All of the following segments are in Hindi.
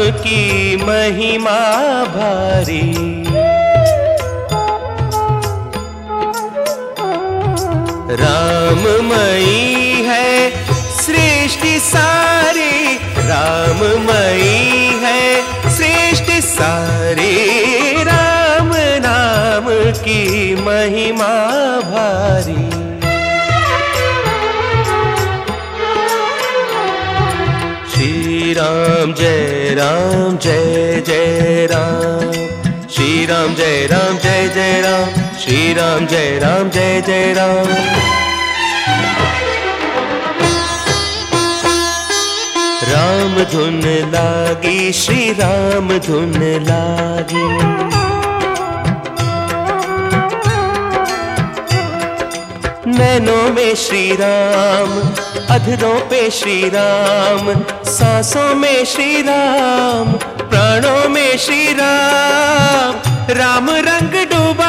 की महिमा भारी। राममयी है सृष्टि सारी, राममयी है सृष्टि सारी, राम नाम की महिमा भारी। श्री राम जय राम जय जय राम, श्री राम जय राम जय जय राम, श्री राम जय राम जय जय राम। राम धुन लागी, श्री राम धुन लागी। नैनों में श्री राम, अधरों पे श्री राम, सांसों में श्री राम, प्राणों में श्री राम। राम रंग डूबा,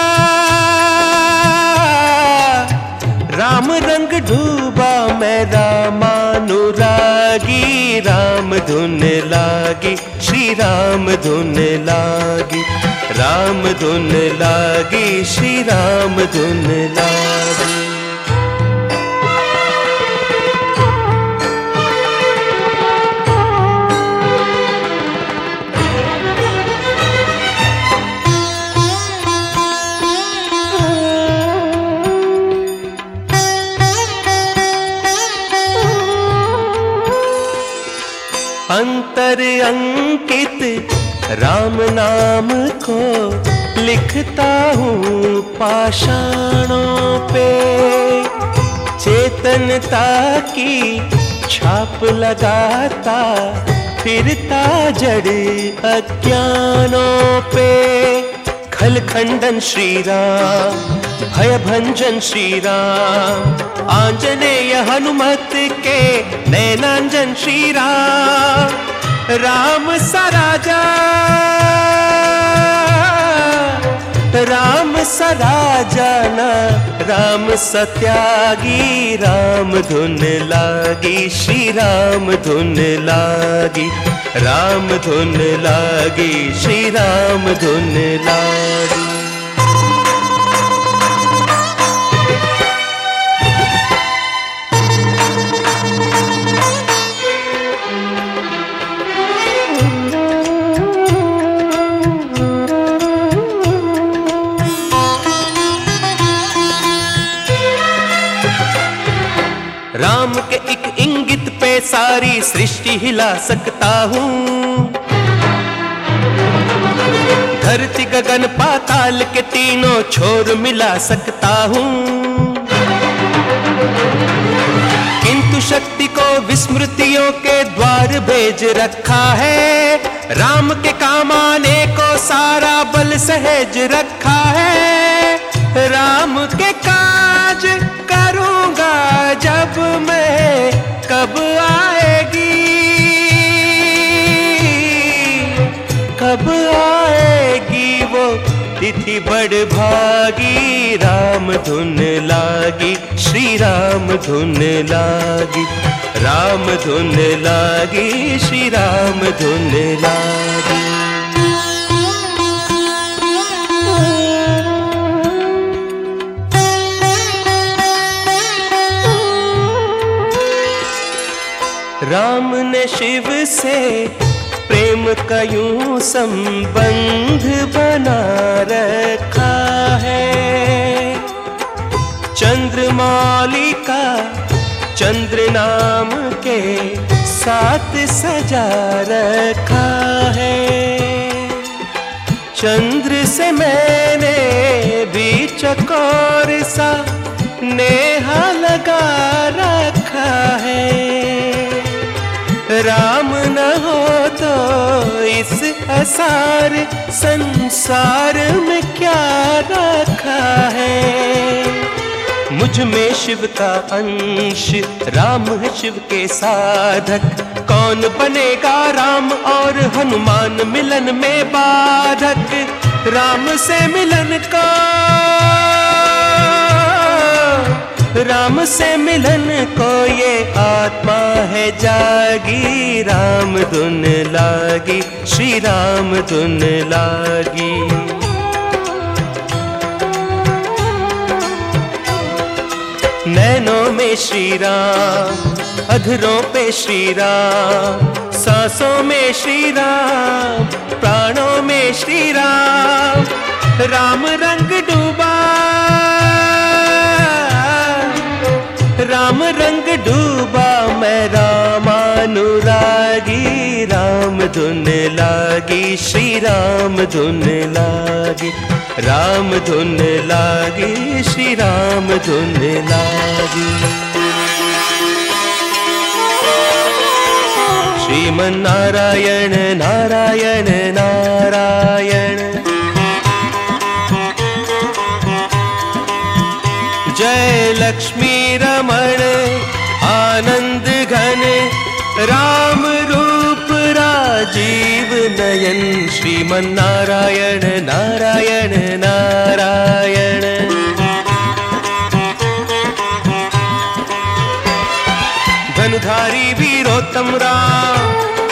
राम रंग डूबा, मैं रामानुरागी। राम धुन लागी, श्री राम धुन लागी, राम धुन लागी, श्री राम धुन लागी। अंतर अंकित राम नाम को लिखता हूँ पाषाणों पे। चेतनता की छाप लगाता फिरता जड़ अज्ञानों पे। खल खंडन श्री राम, भय भंजन श्री राम, आंजनेय हनुमत के नैनांजन श्री राम। राम सा राजा, राम सा राजा ना, राम सा त्यागी। राम धुन लागी, श्री राम धुन लागी, राम धुन लागी, श्री राम धुन लागी। राम के एक इंगित पे सारी सृष्टि हिला सकता हूँ। धरती गगन पाताल के तीनों छोर मिला सकता हूँ। किंतु शक्ति को विस्मृतियों के द्वार भेज रखा है। राम के काम आने को सारा बल सहेज रखा है। राम के काज करूँगा जब मैं, कब आएगी, कब आएगी वो तिथि बड़ भागी। राम धुन लागी, श्री राम धुन लागी, राम धुन लागी, श्री राम धुन लागी। राम ने शिव से प्रेम का यूं संबंध बना रखा है। चंद्रमौली का चंद्र नाम के साथ सजा रखा है। चंद्र से मैंने भी चकोर सा नेहा लगा रखा है। राम न हो तो इस असार संसार में क्या रखा है। मुझ में शिव का अंश, राम है शिव के साधक। कौन बनेगा राम और हनुमान मिलन में बाधक। राम से मिलन को राम से मिलन को ये आत्मा है जागी, राम धुन लागी, श्री राम धुन लागी। नैनों में श्री राम, अधरों पे श्री राम, सांसों में श्री राम, प्राणों में श्री राम, राम रंग डूबा, राम रंग डूबा, मैं रामानुरागी, राम धुन लागी, श्री राम धुन लागी, राम धुन लागी, श्री राम धुन लागी। श्रीमन नारायण नारायण नारायण, जय लक्ष्मी रमण आनंद घन, राम रूप राजीव नयन। श्रीमन नारायण नारायण नारायण, धनुधारी वीरोत्तम राम,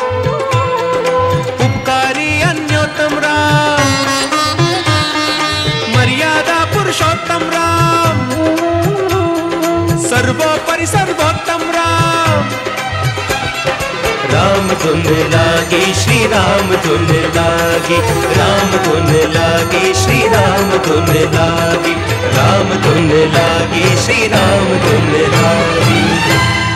उपकारी अन्योत्तम राम, मर्यादा पुरुषोत्तम राम, सर्वोपरि सर्वोत्तम राम। राम धुन लागी, श्री राम धुन लागी, राम धुन लागी, श्री राम धुन लागी, राम धुन लागी, श्री राम धुन लागी।